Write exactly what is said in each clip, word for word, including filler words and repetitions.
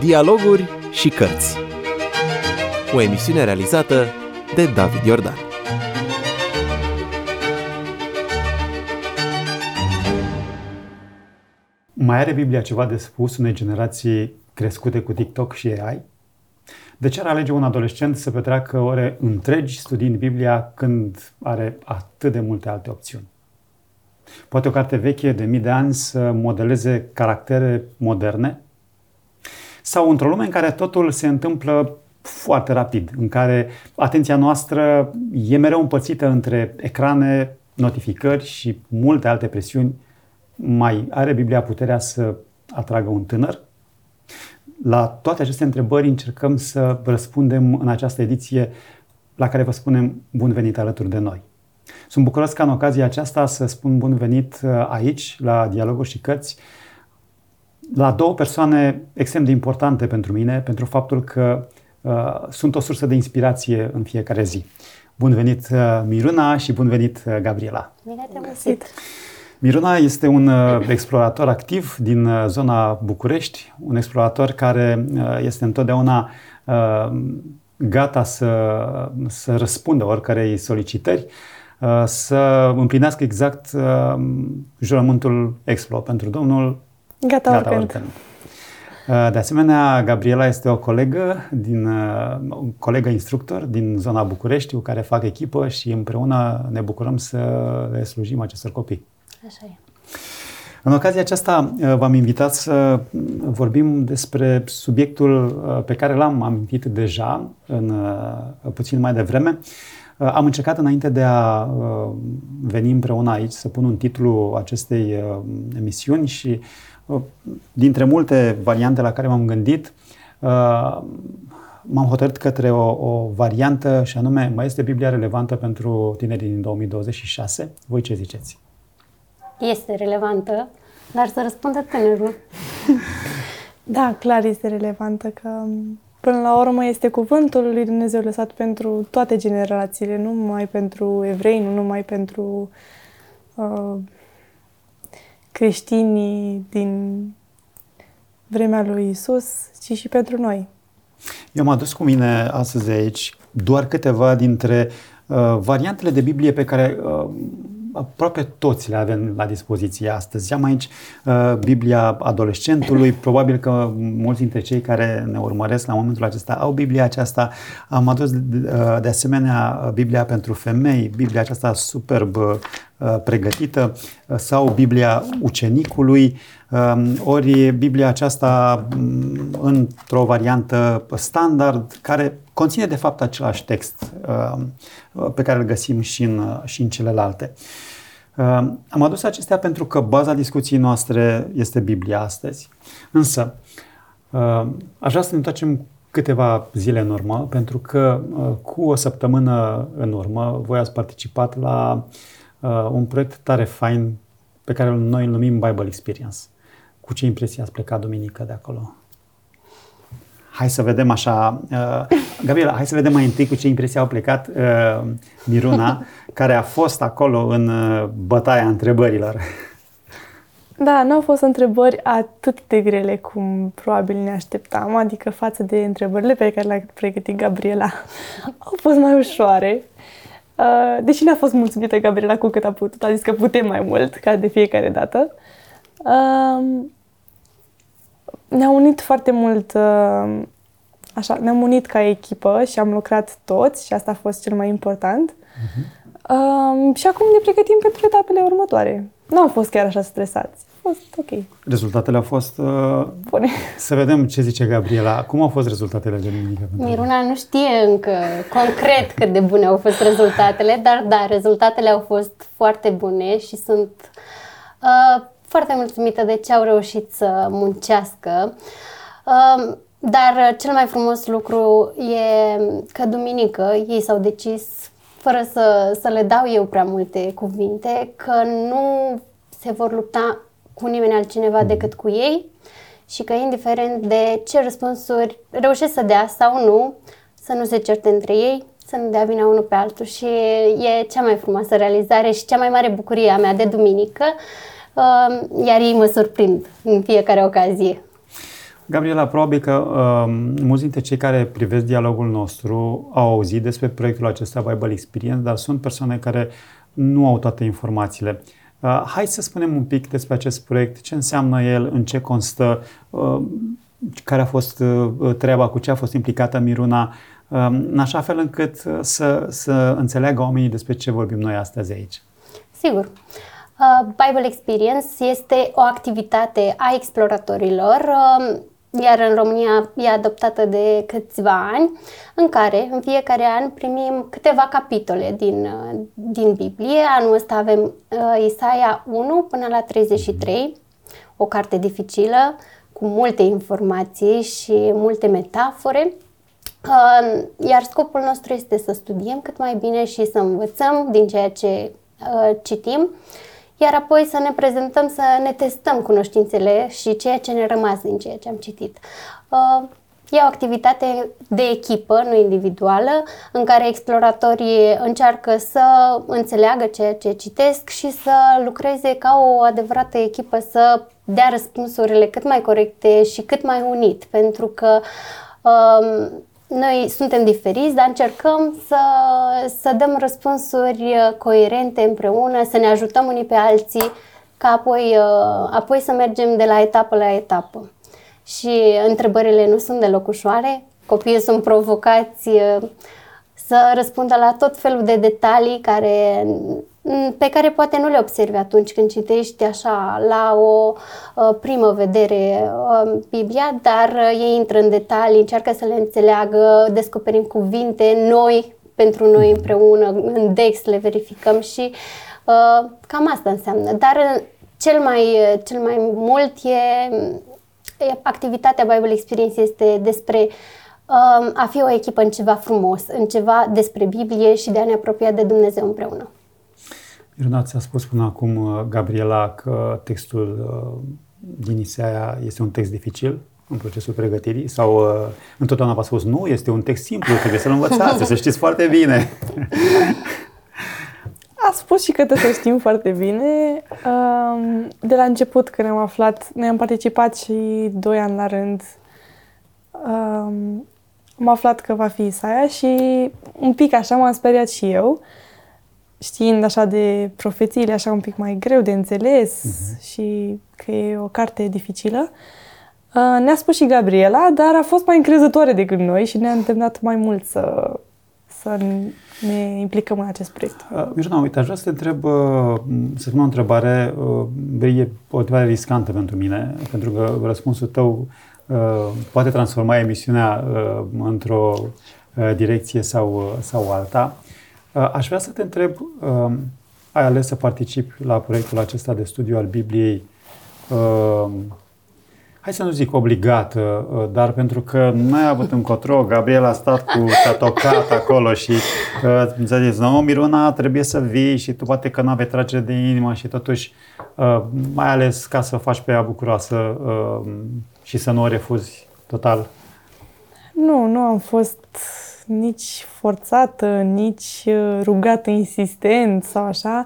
Dialoguri și cărți. O emisiune realizată de David Iordan. Mai are Biblia ceva de spus unei generații crescute cu TikTok și A I? De ce ar alege un adolescent să petreacă ore întregi studiind Biblia când are atât de multe alte opțiuni? Poate o carte veche de mii de ani să modeleze caractere moderne? Sau într-o lume în care totul se întâmplă foarte rapid, în care atenția noastră e mereu împărțită între ecrane, notificări și multe alte presiuni, mai are Biblia puterea să atragă un tânăr? La toate aceste întrebări încercăm să răspundem în această ediție la care vă spunem bun venit alături de noi. Sunt bucuros ca în ocazia aceasta să spun bun venit aici, la Dialoguri și Cărți, la două persoane extrem de importante pentru mine, pentru faptul că uh, sunt o sursă de inspirație în fiecare zi. Bun venit uh, Miruna și bun venit uh, Gabriela. Bine te-am găsit! Miruna este un uh, explorator activ din uh, zona București, un explorator care uh, este întotdeauna uh, gata să, să răspundă oricărei solicitări, uh, să împlinească exact uh, jurământul Explo pentru Domnul. Gata, Gata oricând. oricând. De asemenea, Gabriela este o colegă, din, o colegă instructor din zona București, cu care fac echipă și împreună ne bucurăm să le slujim acestor copii. Așa e. În ocazia aceasta v-am invitat să vorbim despre subiectul pe care l-am amintit deja în, puțin mai devreme. Am încercat înainte de a veni împreună aici să pun un titlu acestei emisiuni și dintre multe variante la care m-am gândit, m-am hotărât către o, o variantă și anume, mai este Biblia relevantă pentru tinerii din două mii douăzeci și șase? Voi ce ziceți? Este relevantă, dar să răspundă tânărul. Da, clar este relevantă, că până la urmă este cuvântul lui Dumnezeu lăsat pentru toate generațiile, nu numai pentru evrei, nu numai pentru uh, creștinii din vremea lui Isus, ci și pentru noi. Eu am adus cu mine astăzi aici doar câteva dintre uh, variantele de Biblie pe care uh, aproape toți le avem la dispoziție astăzi. Am aici uh, Biblia adolescentului, probabil că mulți dintre cei care ne urmăresc la momentul acesta au Biblia aceasta. Am adus uh, de asemenea Biblia pentru femei, Biblia aceasta superb uh, pregătită, uh, sau Biblia ucenicului, uh, ori Biblia aceasta um, într-o variantă standard, care conține de fapt același text uh, pe care îl găsim și în, și în celelalte. Uh, am adus acestea pentru că baza discuției noastre este Biblia astăzi. Însă, uh, aș vrea să ne întoarcem câteva zile în urmă, pentru că uh, cu o săptămână în urmă voi ați participat la uh, un proiect tare fain pe care noi îl numim Bible Experience. Cu ce impresii ați plecat duminică de acolo? Hai să vedem așa, uh, Gabriela, hai să vedem mai întâi cu ce impresii au plecat uh, Miruna, care a fost acolo în uh, bătaia întrebărilor. Da, nu au fost întrebări atât de grele cum probabil ne așteptam, adică față de întrebările pe care le-a pregătit Gabriela, au fost mai ușoare. Uh, deși n-a fost mulțumită Gabriela cu cât a putut, a zis că putem mai mult, ca de fiecare dată. Uh, Ne-am unit foarte mult, așa, ne-am unit ca echipă și am lucrat toți și asta a fost cel mai important. Uh-huh. Uh, și acum ne pregătim pentru etapele următoare. Nu am fost chiar așa stresați. A fost ok. Rezultatele au fost... Uh, Bune. Să vedem ce zice Gabriela. Cum au fost rezultatele de duminică? Miruna nu știe încă concret cât de bune au fost rezultatele, dar da, rezultatele au fost foarte bune și sunt... Uh, foarte mulțumită de ce au reușit să muncească, dar cel mai frumos lucru e că duminică ei s-au decis, fără să, să le dau eu prea multe cuvinte, că nu se vor lupta cu nimeni altcineva decât cu ei și că indiferent de ce răspunsuri reușesc să dea sau nu, să nu se certe între ei, să nu dea vina unul pe altul și e cea mai frumoasă realizare și cea mai mare bucurie a mea de duminică. Iar ei mă surprind în fiecare ocazie. Gabriela, probabil că uh, mulți dintre cei care privesc dialogul nostru au auzit despre proiectul acesta Bible Experience, dar sunt persoane care nu au toate informațiile. Uh, hai să spunem un pic despre acest proiect, ce înseamnă el, în ce constă, uh, care a fost uh, treaba, cu ce a fost implicată Miruna, uh, în așa fel încât uh, să, să înțeleagă oamenii despre ce vorbim noi astăzi aici. Sigur. Uh, Bible Experience este o activitate a exploratorilor, uh, iar în România e adoptată de câțiva ani, în care în fiecare an primim câteva capitole din, uh, din Biblie. Anul ăsta avem uh, Isaia unu până la treizeci și trei, o carte dificilă, cu multe informații și multe metafore. Uh, iar scopul nostru este să studiem cât mai bine și să învățăm din ceea ce uh, citim, iar apoi să ne prezentăm, să ne testăm cunoștințele și ceea ce ne rămas din ceea ce am citit. Uh, e o activitate de echipă, nu individuală, în care exploratorii încearcă să înțeleagă ceea ce citesc și să lucreze ca o adevărată echipă, să dea răspunsurile cât mai corecte și cât mai unit, pentru că uh, noi suntem diferiți, dar încercăm să, să dăm răspunsuri coerente împreună, să ne ajutăm unii pe alții, ca apoi, apoi să mergem de la etapă la etapă. Și întrebările nu sunt deloc ușoare, copiii sunt provocați să răspundă la tot felul de detalii care, pe care poate nu le observi atunci când citești așa la o uh, primă vedere uh, Biblia, dar uh, ei intră în detalii, încearcă să le înțeleagă, descoperim cuvinte noi pentru noi împreună, în Dex le verificăm și uh, cam asta înseamnă. Dar uh, cel mai, cel mai mult e, e activitatea Bible Experience este despre a fi o echipă în ceva frumos, în ceva despre Biblie și de a ne apropia de Dumnezeu împreună. Miruna, ți-a spus până acum, Gabriela, că textul din Isaia este un text dificil în procesul pregătirii sau întotdeauna v-a spus nu, este un text simplu, trebuie să-l învățați, să știți foarte bine. A spus și că trebuie să știm foarte bine. De la început, când am aflat, noi am participat și doi ani la rând. Am aflat că va fi Isaia și un pic așa m-am speriat și eu, știind așa de profețiile așa un pic mai greu de înțeles uh-huh. și că e o carte dificilă. Ne-a spus și Gabriela, dar a fost mai încrezătoare decât noi și ne-a îndemnat mai mult să, să ne implicăm în acest proiect. Uh, Miruna, uite, aș vrea să te întreb, uh, să pun o întrebare, uh, e o întrebare riscantă pentru mine, pentru că răspunsul tău uh, poate transforma emisiunea uh, într-o uh, direcție sau, uh, sau alta. Uh, aș vrea să te întreb, uh, ai ales să participi la proiectul acesta de studiu al Bibliei, uh, hai să nu zic obligată, dar pentru că n-ai avut încotro, Gabriela a stat cu tatocat acolo și uh, ți-a zis, nu, Miruna, trebuie să vii și tu poate că n-aveai tragere de inimă și totuși uh, mai ales ca să faci pe ea bucuroasă uh, și să nu o refuzi total. Nu, nu am fost nici forțată, nici rugată insistent sau așa.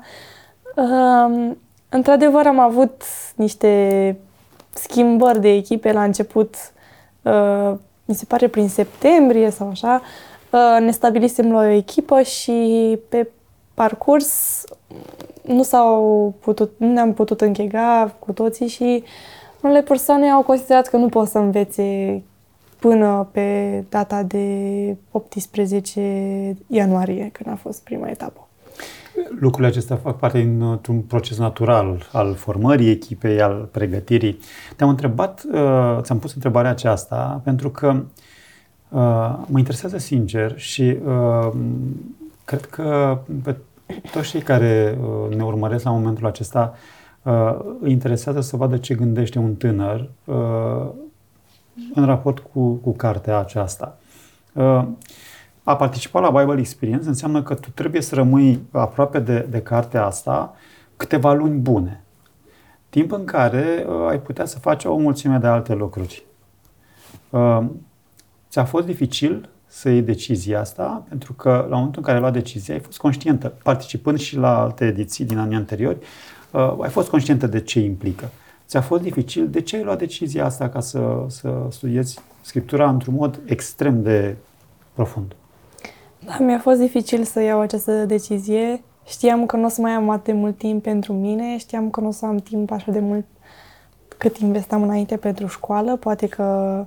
Uh, într-adevăr am avut niște schimbări de echipe la început, uh, mi se pare prin septembrie sau așa, uh, ne stabilisem la o echipă și pe parcurs nu s-au putut, nu ne-am putut închega cu toții și unele persoane au considerat că nu pot să învețe până pe data de optsprezece ianuarie, când a fost prima etapă. Lucrurile acestea fac parte dintr-un proces natural al formării echipei, al pregătirii. Te-am întrebat, uh, ți-am pus întrebarea aceasta pentru că uh, mă interesează sincer și uh, cred că pe toți cei care uh, ne urmăresc la momentul acesta uh, îi interesează să vadă ce gândește un tânăr uh, în raport cu, cu cartea aceasta. Uh, A participa la Bible Experience înseamnă că tu trebuie să rămâi aproape de, de cartea asta câteva luni bune. Timp în care uh, ai putea să faci o mulțime de alte lucruri. Uh, ți-a fost dificil să iei decizia asta, pentru că la momentul în care ai luat decizia, ai fost conștientă, participând și la alte ediții din anii anteriori, uh, ai fost conștientă de ce implică. ți-a fost dificil? De ce ai luat decizia asta ca să, să studiezi Scriptura într-un mod extrem de profund? Da, mi-a fost dificil să iau această decizie. Știam că nu o să mai am atât de mult timp pentru mine, știam că nu o să am timp așa de mult cât investeam înainte pentru școală. Poate că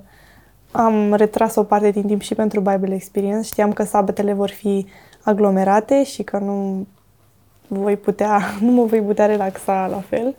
am retras o parte din timp și pentru Bible Experience. Știam că sabatele vor fi aglomerate și că nu voi putea, nu mă voi putea relaxa la fel.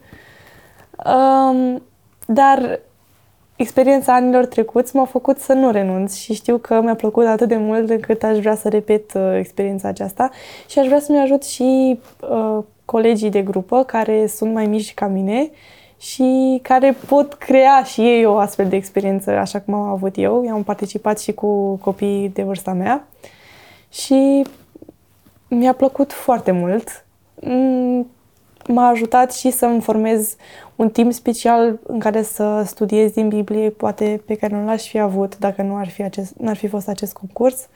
Um, dar experiența anilor trecuți m-a făcut să nu renunț și știu că mi-a plăcut atât de mult încât aș vrea să repet uh, experiența aceasta și aș vrea să-mi ajut și uh, colegii de grupă care sunt mai mici ca mine și care pot crea și ei o astfel de experiență așa cum am avut eu. Eu am participat și cu copiii de vârsta mea și mi-a plăcut foarte mult. M-a ajutat și să-mi formez un timp special în care să studiez din Biblie, poate pe care nu l-aș fi avut dacă nu ar fi, acest, n-ar fi fost acest concurs.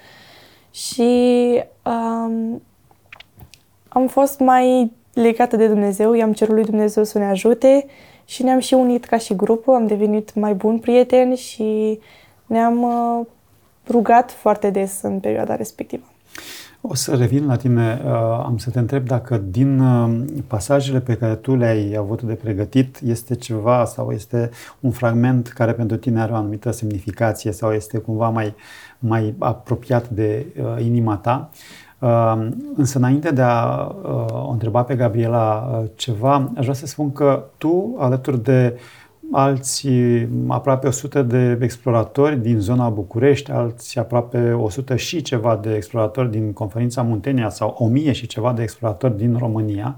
Și um, am fost mai legată de Dumnezeu, i-am cerut lui Dumnezeu să ne ajute și ne-am și unit ca și grup, am devenit mai buni prieteni și ne-am uh, rugat foarte des în perioada respectivă. O să revin la tine, am să te întreb dacă din pasajele pe care tu le-ai avut de pregătit este ceva sau este un fragment care pentru tine are o anumită semnificație sau este cumva mai, mai apropiat de uh, inima ta. Uh, însă înainte de a uh, o întreba pe Gabriela uh, ceva, aș vrea să spun că tu, alături de alți aproape o sută de exploratori din zona București, alți aproape o sută și ceva de exploratori din Conferința Muntenia sau o mie și ceva de exploratori din România,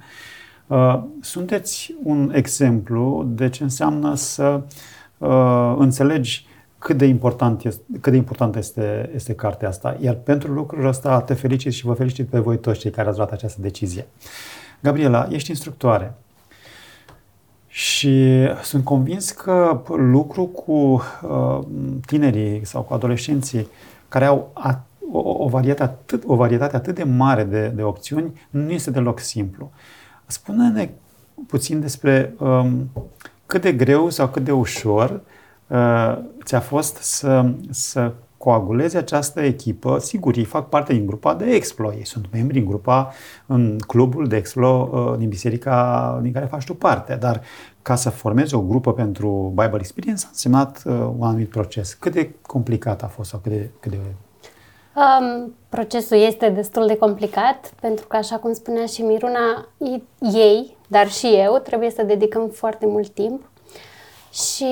sunteți un exemplu de ce înseamnă să înțelegi cât de important este, cât de importantă este, este cartea asta. Iar pentru lucrul ăsta te felicit și vă felicit pe voi toți cei care ați luat această decizie. Gabriela, ești instructoare. Și sunt convins că lucru cu uh, tinerii sau cu adolescenții care au a, o, o, varietate atât, o varietate atât de mare de, de opțiuni nu este deloc simplu. Spune-ne puțin despre um, cât de greu sau cât de ușor uh, ți-a fost să, să coagulezi această echipă. Sigur, ei fac parte din grupa de Explo, ei sunt membri în grupa, în clubul de Explo uh, din biserica din care faci tu parte, dar ca să formezi o grupă pentru Bible Experience a însemnat uh, un anumit proces. Cât de complicat a fost sau cât de... Cât de... Um, procesul este destul de complicat pentru că, așa cum spunea și Miruna, ei, dar și eu, trebuie să dedicăm foarte mult timp și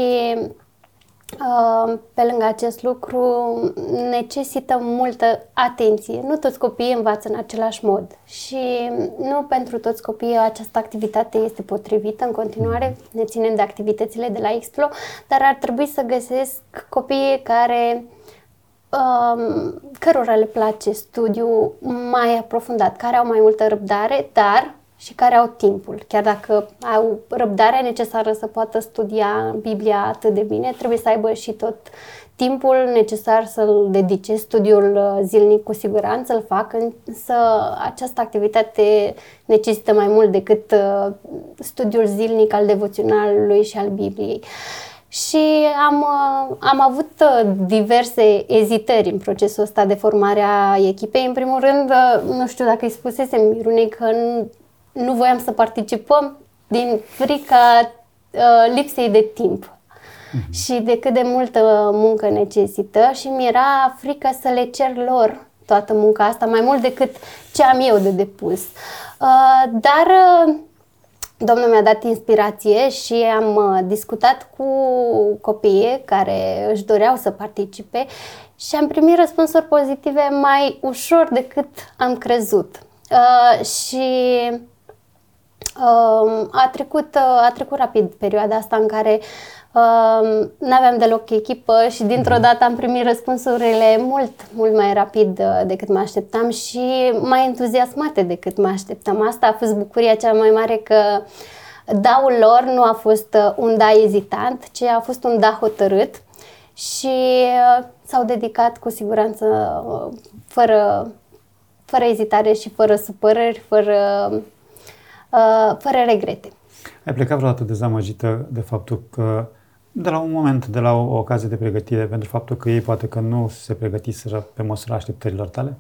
uh, pe lângă acest lucru necesită multă atenție. Nu toți copiii învață în același mod și nu pentru toți copiii această activitate este potrivită. În continuare ne ținem de activitățile de la Explo, dar ar trebui să găsesc copiii care Um, cărora le place studiul mai aprofundat, care au mai multă răbdare, dar și care au timpul. Chiar dacă au răbdarea necesară să poată studia Biblia atât de bine, trebuie să aibă și tot timpul necesar să-l dedice. Studiul zilnic cu siguranță îl fac, însă această activitate necesită mai mult decât studiul zilnic al devoționalului și al Bibliei. Și am, am avut diverse ezitări în procesul ăsta de formare a echipei. În primul rând, nu știu dacă îi spusesem Mirunei că nu, nu voiam să participăm din frica uh, lipsei de timp mm-hmm. și de cât de multă muncă necesită și mi-era frică să le cer lor toată munca asta, mai mult decât ce am eu de depus. Uh, dar... Uh, Domnul mi-a dat inspirație și am uh, discutat cu copiii care își doreau să participe și am primit răspunsuri pozitive mai ușor decât am crezut. Uh, și uh, a, trecut, uh, a trecut rapid perioada asta în care uh, n-aveam deloc echipă și dintr-o dată am primit răspunsurile mult, mult mai rapid uh, decât mă așteptam și mai entuziasmate decât mă așteptam. Asta a fost bucuria cea mai mare, că da-ul lor nu a fost uh, un da ezitant, ci a fost un da hotărât și uh, s-au dedicat cu siguranță uh, fără, fără ezitare și fără supărări, fără, uh, fără regrete. Ai plecat vreodată dezamăgită de faptul că, de la un moment, de la o ocazie de pregătire, pentru faptul că ei poate că nu se pregătiseră pe măsura așteptărilor tale?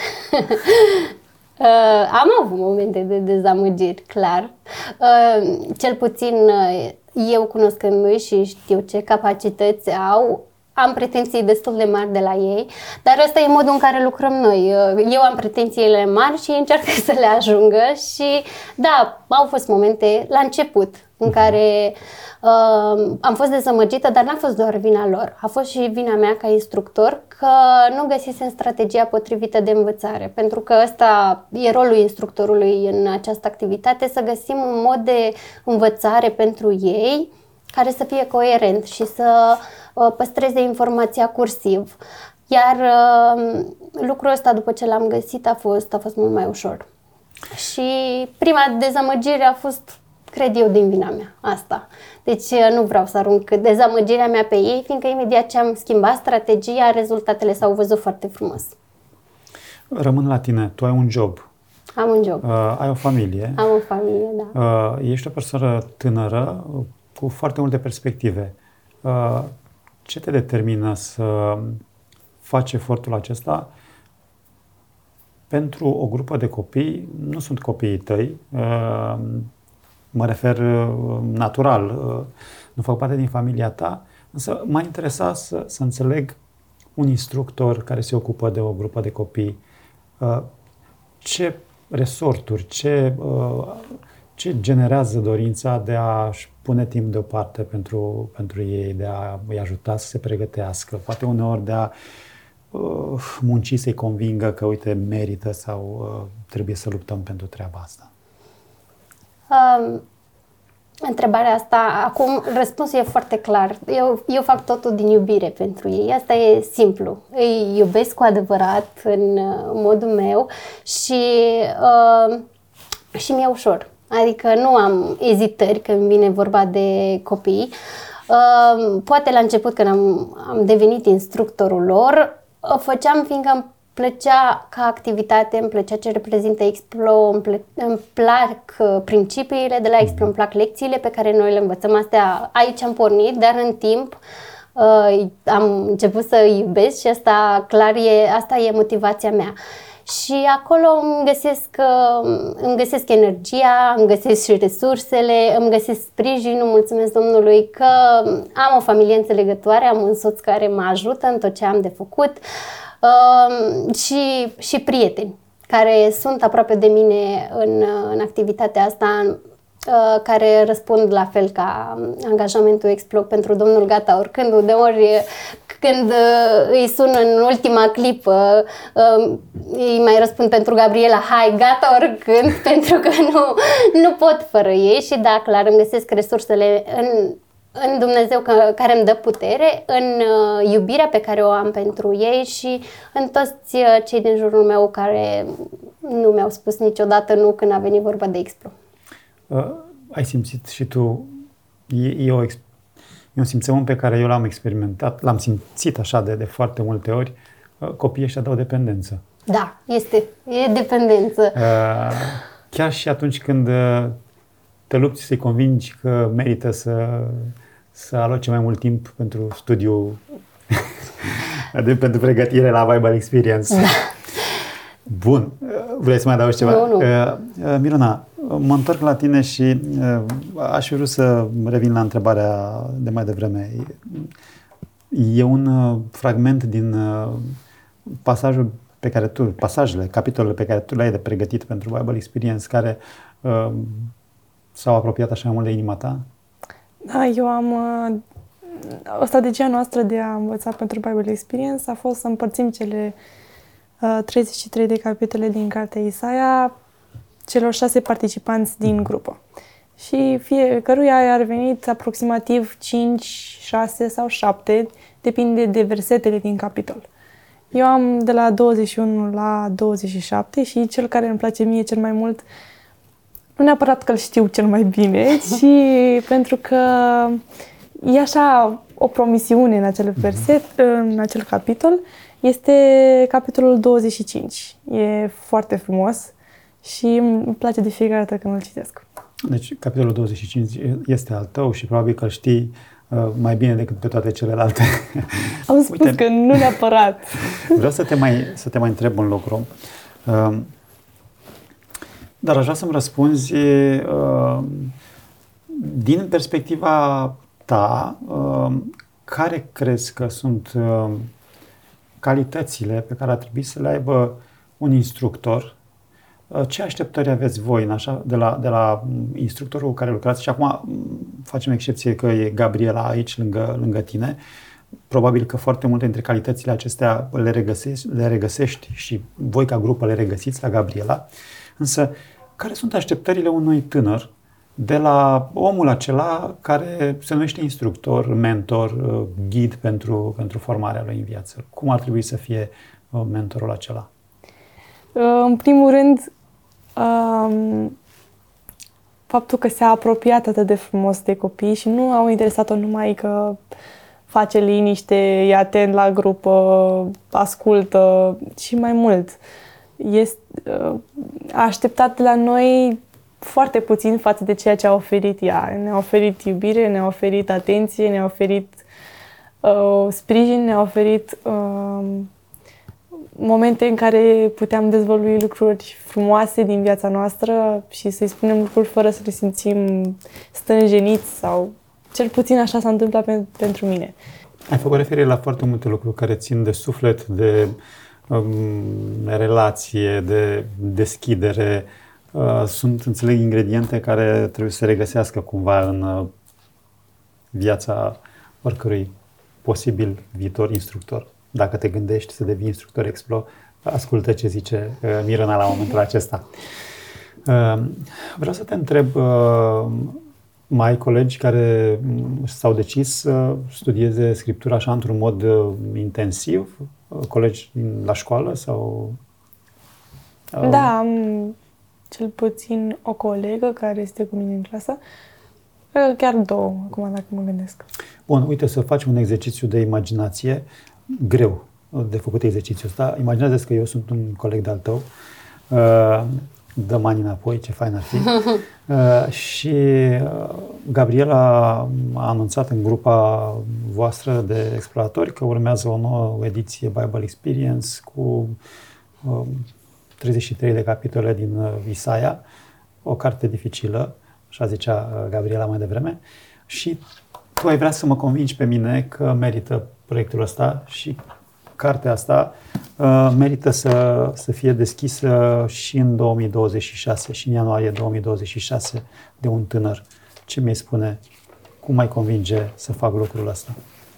Uh, am avut momente de dezamăgiri, clar. Uh, cel puțin uh, eu cunoscându-i și știu ce capacități au, am pretenții destul de mari de la ei, dar ăsta e modul în care lucrăm noi. Uh, eu am pretențiile mari și ei încearcă să le ajungă și da, au fost momente la început în care uh, am fost dezamăgită, dar n-a fost doar vina lor. A fost și vina mea ca instructor că nu găsisem strategia potrivită de învățare. Pentru că ăsta e rolul instructorului în această activitate, să găsim un mod de învățare pentru ei care să fie coerent și să uh, păstreze informația cursiv. Iar uh, lucrul ăsta, după ce l-am găsit, a fost, a fost mult mai ușor. Și prima dezamăgire a fost, cred eu, din vina mea, asta. Deci nu vreau să arunc dezamăgirea mea pe ei, fiindcă imediat ce am schimbat strategia, rezultatele s-au văzut foarte frumos. Rămân la tine, tu ai un job. Am un job. Uh, ai o familie. Am o familie, da. Uh, ești o persoană tânără cu foarte multe perspective. Uh, ce te determină să faci efortul acesta pentru o grupă de copii? Nu sunt copiii tăi, uh, mă refer natural, nu fac parte din familia ta, însă m-a interesat să, să înțeleg un instructor care se ocupă de o grupă de copii, ce resorturi, ce, ce generează dorința de a-și pune timp deoparte pentru, pentru ei, de a îi ajuta să se pregătească, poate uneori de a munci să-i convingă că, uite, merită sau trebuie să luptăm pentru treaba asta. Um, întrebarea asta, acum răspunsul e foarte clar. Eu, eu fac totul din iubire pentru ei. Asta e simplu. Îi iubesc cu adevărat în modul meu și, uh, și mi-e ușor. Adică nu am ezitări când vine vorba de copii. Uh, poate la început, când am, am devenit instructorul lor, o făceam fiindcă îmi plăcea ca activitate, îmi plăcea ce reprezintă Explo, îmi, plă, îmi plac principiile de la Explo, îmi plac lecțiile pe care noi le învățăm. Astea, aici am pornit, dar în timp uh, am început să iubesc și asta clar e, asta e motivația mea. Și acolo îmi găsesc, îmi găsesc energia, îmi găsesc și resursele, îmi găsesc sprijinul, mulțumesc Domnului că am o familie înțelegătoare, am un soț care mă ajută în tot ce am de făcut. Uh, și, și prieteni care sunt aproape de mine în, în activitatea asta, uh, care răspund la fel ca angajamentul Explo pentru domnul Gata oricând, de ori când uh, îi sun în ultima clipă, uh, îi mai răspund pentru Gabriela, hai, gata oricând, pentru că nu, nu pot fără ei și da, clar, îmi găsesc resursele în în Dumnezeu care îmi dă putere, în iubirea pe care o am pentru ei și în toți cei din jurul meu care nu mi-au spus niciodată nu când a venit vorba de Explo. Uh, ai simțit și tu, e, e, o, e un simțământ pe care eu l-am experimentat, l-am simțit așa de, de foarte multe ori, uh, copiii ăștia dau dependență. Da, este, e dependență. Uh, chiar și atunci când te lupți să-i convingi că merită să să aloce mai mult timp pentru studiu, pentru pregătire la Bible Experience. Da. Bun. Vrei să mai adaugi ceva? Nu, nu. Uh, Miruna, mă întorc la tine și uh, aș fi vrut să revin la întrebarea de mai devreme. E un uh, fragment din uh, pasajul pe care tu, pasajele, capitolele pe care tu le-ai de pregătit pentru Bible Experience, care uh, s-au apropiat așa mult de inima ta? Da, eu am... O strategia noastră de a învăța pentru Bible Experience a fost să împărțim cele uh, treizeci și trei de capitole din cartea Isaia celor șase participanți din grupă. Și fiecăruia i-ar venit aproximativ cinci, șase sau șapte, depinde de versetele din capitol. Eu am de la douăzeci și unu la douăzeci și șapte și cel care îmi place mie cel mai mult, nu neapărat că îl știu cel mai bine, ci pentru că e așa o promisiune în acel verset, în acel capitol, este capitolul douăzeci și cinci. E foarte frumos și îmi place de fiecare dată când îl citesc. Deci, capitolul douăzeci și cinci este al tău și probabil că îl știi uh, mai bine decât pe toate celelalte. Am spus Uite, că nu neapărat. Vreau să te mai, să te mai întreb un lucru. Uh, dar aș vrea să-mi răspunzi uh, din perspectiva ta, uh, care crezi că sunt uh, calitățile pe care ar trebui să le aibă un instructor? Ce așteptări aveți voi în așa, de, la, de la instructorul cu care lucrați? Și acum facem excepție că e Gabriela aici, lângă, lângă tine. Probabil că foarte multe dintre calitățile acestea le regăsești, le regăsești și voi ca grupă le regăsiți la Gabriela. Însă, care sunt așteptările unui tânăr de la omul acela care se numește instructor, mentor, ghid pentru, pentru formarea lui în viață? Cum ar trebui să fie mentorul acela? În primul rând, um, faptul că s-a apropiat atât de frumos de copii și nu au interesat-o numai că face liniște, e atent la grupă, ascultă și mai mult. Este, uh, a așteptat de la noi foarte puțin față de ceea ce a oferit ea. Ne-a oferit iubire, ne-a oferit atenție, ne-a oferit uh, sprijin, ne-a oferit uh, momente în care puteam dezvălui lucruri frumoase din viața noastră și să-i spunem lucruri fără să ne simțim stânjeniți sau cel puțin așa s-a întâmplat pe, pentru mine. Ai făcut referire la foarte multe lucruri care țin de suflet, de um, relație, de deschidere. Uh, sunt, înțeleg, ingrediente care trebuie să se regăsească cumva în uh, viața oricărui posibil viitor instructor. Dacă te gândești să devii instructor Explo, ascultă ce zice uh, Miruna la momentul acesta. Uh, vreau să te întreb, uh, mai ai colegi care s-au decis să studieze Scriptura așa într-un mod uh, intensiv? Uh, colegi la școală sau... Uh... Da, am cel puțin o colegă care este cu mine în clasă. Chiar două, acum dacă mă gândesc. Bun, uite, să facem un exercițiu de imaginație greu de făcut exercițiul ăsta. Imaginează-ți că eu sunt un coleg de-al tău, uh, dă mani înapoi, ce fain ar fi. Uh, și uh, Gabriela a anunțat în grupa voastră de exploratori că urmează o nouă ediție Bible Experience cu uh, treizeci și trei de capitole din uh, Isaia, o carte dificilă, așa zicea uh, Gabriela mai devreme, și tu ai vrea să mă convingi pe mine că merită proiectul ăsta și cartea asta uh, merită să, să fie deschisă și în două mii douăzeci și șase, și în ianuarie două mii douăzeci și șase, de un tânăr. Ce mi-ai spune? Cum mai convinge să fac lucrul ăsta?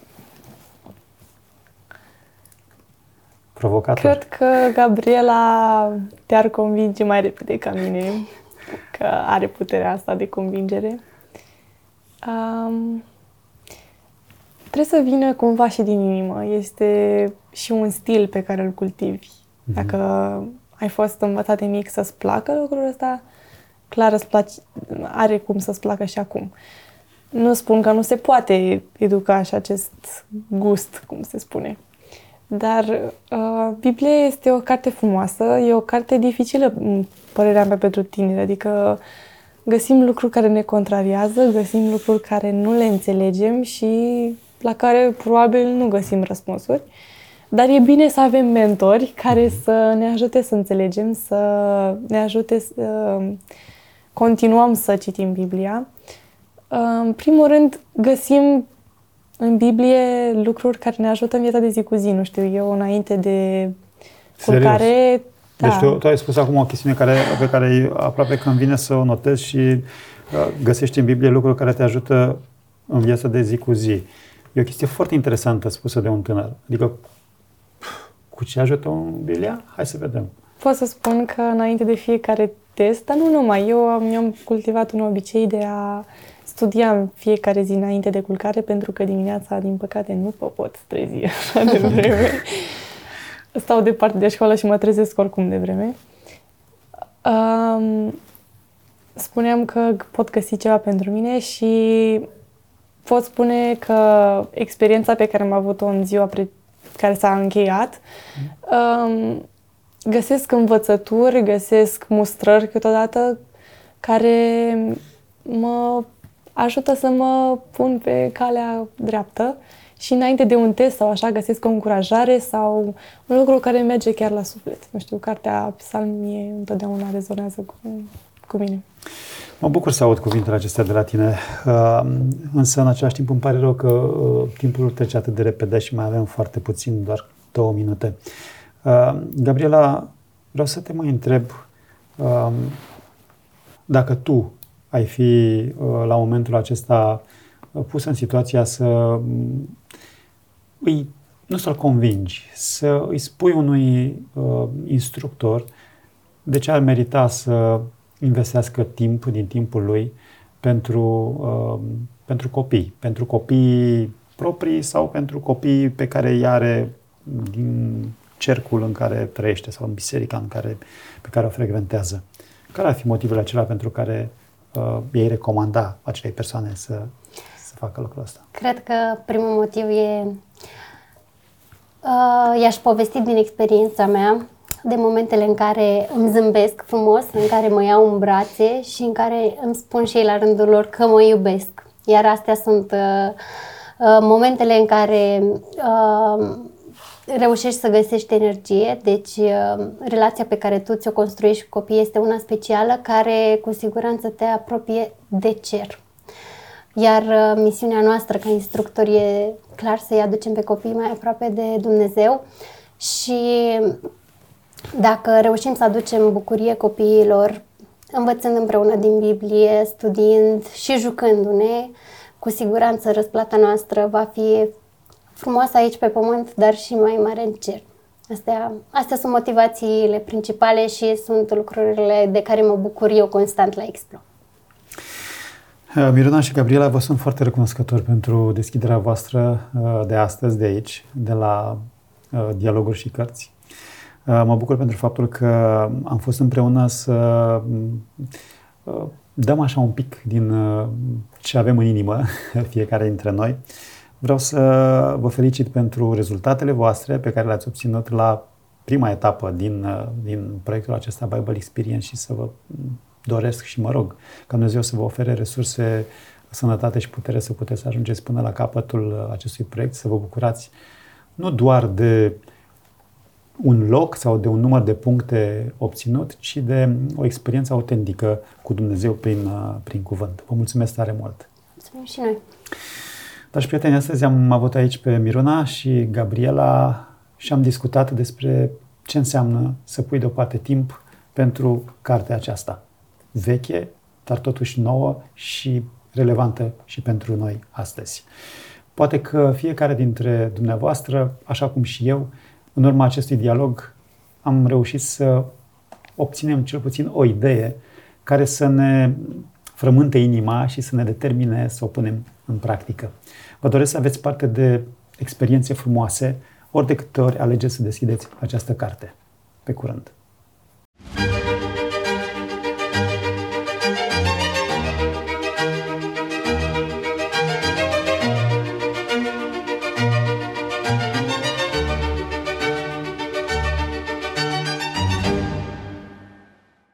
Provocator. Cred că Gabriela te-ar convinge mai repede ca mine, că are puterea asta de convingere. Um, trebuie să vină cumva și din inimă. Este și un stil pe care îl cultivi. Mm-hmm. Dacă ai fost învățat de mic să-ți placă lucrul ăsta, clar îți place, are cum să-ți placă și acum. Nu spun că nu se poate educa și acest gust, cum se spune. Dar uh, Biblia este o carte frumoasă, e o carte dificilă, părerea mea, pentru tineri. Adică găsim lucruri care ne contrariază, găsim lucruri care nu le înțelegem și la care probabil nu găsim răspunsuri. Dar e bine să avem mentori care să ne ajute să înțelegem, să ne ajute să continuăm să citim Biblia. În primul rând, găsim în Biblie lucruri care ne ajută în viața de zi cu zi. Nu știu, eu înainte de culcare... Da. Deci tu, tu ai spus acum o chestiune care, pe care aproape că îmi vine să o notez și uh, găsești în Biblie lucruri care te ajută în viața de zi cu zi. E o chestie foarte interesantă spusă de un tânăr. Adică, cu ce ajută în Biblia? Hai să vedem. Pot să spun că înainte de fiecare test, dar nu numai, eu am, eu am cultivat un obicei de a studia în fiecare zi înainte de culcare, pentru că dimineața, din păcate, nu mă pot trezi așa de vreme. Stau departe de școală și mă trezesc oricum de vreme. Um, spuneam că pot găsi ceva pentru mine și pot spune că experiența pe care am avut-o în ziua pre- care s-a încheiat, um, găsesc învățături, găsesc mustrări câteodată care mă ajută să mă pun pe calea dreaptă și înainte de un test sau așa găsesc o încurajare sau un lucru care merge chiar la suflet. Nu știu, cartea Psalmii întotdeauna rezonează cu, cu mine. Mă bucur să aud cuvintele acestea de la tine, uh, însă în același timp îmi pare rău că uh, timpul trece atât de repede și mai avem foarte puțin, doar două minute. Uh, Gabriela, vreau să te mai întreb uh, dacă tu ai fi uh, la momentul acesta uh, pus în situația să uh, îi, nu să-l convingi, să îi spui unui uh, instructor de ce ar merita să investească timp din timpul lui pentru, uh, pentru copii, pentru copii proprii sau pentru copii pe care îi are din cercul în care trăiește sau în biserica în care, pe care o frecventează. Care ar fi motivele acelea pentru care uh, ei recomanda acelei persoane să, să facă lucrul ăsta? Cred că primul motiv e uh, i-aș povesti din experiența mea de momentele în care îmi zâmbesc frumos, în care mă iau în brațe și în care îmi spun și ei la rândul lor că mă iubesc. Iar astea sunt uh, uh, momentele în care uh, reușești să găsești energie, deci uh, relația pe care tu ți-o construiești cu copiii este una specială care cu siguranță te apropie de cer. Iar uh, misiunea noastră ca instructori e clar să-i aducem pe copii mai aproape de Dumnezeu și dacă reușim să aducem bucurie copiilor, învățând împreună din Biblie, studiind și jucându-ne, cu siguranță răsplata noastră va fi frumoasă aici pe pământ, dar și mai mare în cer. Astea, astea sunt motivațiile principale și sunt lucrurile de care mă bucur eu constant la Explo. Miruna și Gabriela, vă sunt foarte recunoscători pentru deschiderea voastră de astăzi, de aici, de la Dialoguri și Cărți. Mă bucur pentru faptul că am fost împreună să dăm așa un pic din ce avem în inimă, fiecare dintre noi. Vreau să vă felicit pentru rezultatele voastre pe care le-ați obținut la prima etapă din, din proiectul acesta Bible Experience și să vă doresc și mă rog ca Dumnezeu să vă ofere resurse, sănătate și putere să puteți ajungeți până la capătul acestui proiect, să vă bucurați nu doar de un loc sau de un număr de puncte obținut, ci de o experiență autentică cu Dumnezeu prin, prin cuvânt. Vă mulțumesc tare mult! Mulțumim și noi! Dragi prieteni, astăzi am avut aici pe Miruna și Gabriela și am discutat despre ce înseamnă să pui deoparte timp pentru cartea aceasta. Veche, dar totuși nouă și relevantă și pentru noi astăzi. Poate că fiecare dintre dumneavoastră, așa cum și eu, în urma acestui dialog am reușit să obținem cel puțin o idee care să ne frământe inima și să ne determine să o punem în practică. Vă doresc să aveți parte de experiențe frumoase, ori de câte ori alegeți să deschideți această carte. Pe curând!